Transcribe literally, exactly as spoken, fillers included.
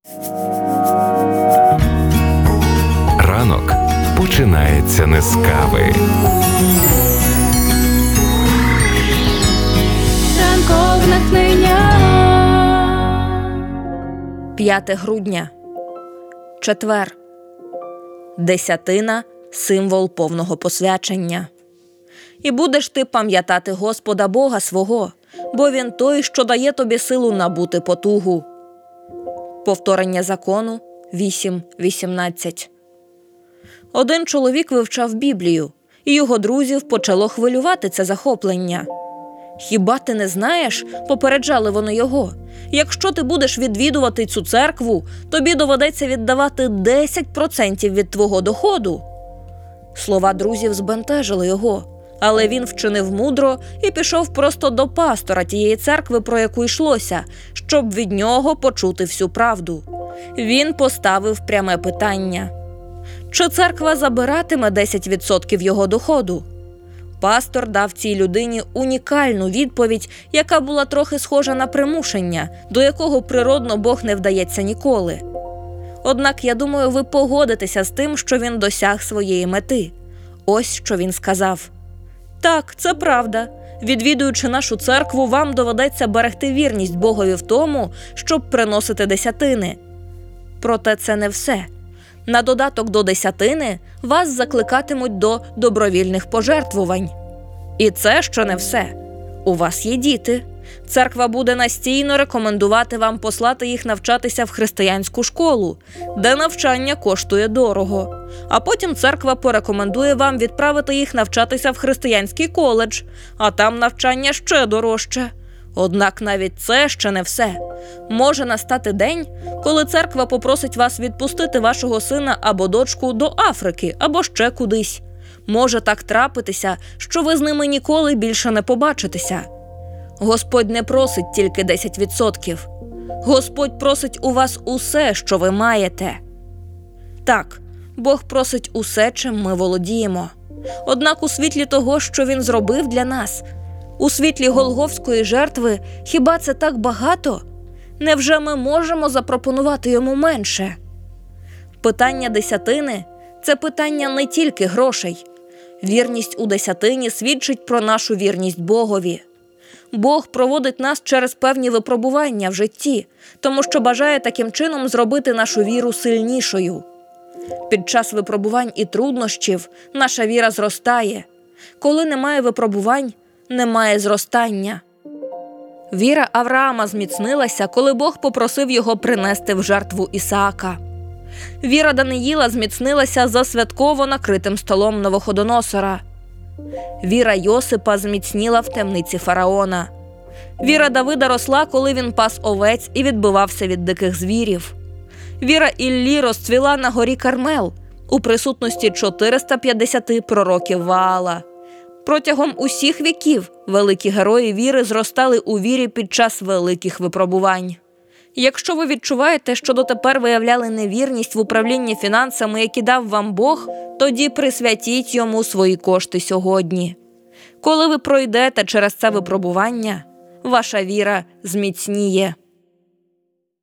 Ранок починається не з кави. Ранкове натхнення. п'яте грудня. Четвер. Десятина – символ повного посвячення. «І будеш ти пам'ятати Господа Бога свого, бо Він той, що дає тобі силу набути потугу». Повторення закону вісім вісімнадцять. Один чоловік вивчав Біблію, і його друзів почало хвилювати це захоплення. «Хіба ти не знаєш, – попереджали вони його, – якщо ти будеш відвідувати цю церкву, тобі доведеться віддавати десять відсотків від твого доходу». Слова друзів збентежили його, але він вчинив мудро і пішов просто до пастора тієї церкви, про яку йшлося, щоб від нього почути всю правду. Він поставив пряме питання: чи церква забиратиме десять відсотків його доходу? Пастор дав цій людині унікальну відповідь, яка була трохи схожа на примушення, до якого природно Бог не вдається ніколи. Однак, я думаю, ви погодитеся з тим, що він досяг своєї мети. Ось що він сказав: «Так, це правда. Відвідуючи нашу церкву, вам доведеться берегти вірність Богові в тому, щоб приносити десятини. Проте це не все. На додаток до десятини вас закликатимуть до добровільних пожертвувань. І це ще не все. У вас є діти. Церква буде настійно рекомендувати вам послати їх навчатися в християнську школу, де навчання коштує дорого. А потім церква порекомендує вам відправити їх навчатися в християнський коледж, а там навчання ще дорожче. Однак навіть це ще не все. Може настати день, коли церква попросить вас відпустити вашого сина або дочку до Африки або ще кудись. Може так трапитися, що ви з ними ніколи більше не побачитеся. Господь не просить тільки десять відсотків. Господь просить у вас усе, що ви маєте. Так, Бог просить усе, чим ми володіємо. Однак у світлі того, що Він зробив для нас, у світлі Голгофської жертви, хіба це так багато? Невже ми можемо запропонувати Йому менше? Питання десятини – це питання не тільки грошей. Вірність у десятині свідчить про нашу вірність Богові. Бог проводить нас через певні випробування в житті, тому що бажає таким чином зробити нашу віру сильнішою. Під час випробувань і труднощів наша віра зростає. Коли немає випробувань, немає зростання. Віра Авраама зміцнилася, коли Бог попросив його принести в жертву Ісаака. Віра Даниїла зміцнилася за святково накритим столом Навуходоносора. Віра Йосипа зміцніла в темниці фараона. Віра Давида росла, коли він пас овець і відбивався від диких звірів. Віра Іллі розцвіла на горі Кармел у присутності чотириста п'ятдесят пророків Ваала. Протягом усіх віків великі герої віри зростали у вірі під час великих випробувань. Якщо ви відчуваєте, що дотепер виявляли невірність в управлінні фінансами, які дав вам Бог, тоді присвятіть Йому свої кошти сьогодні. Коли ви пройдете через це випробування, ваша віра зміцніє.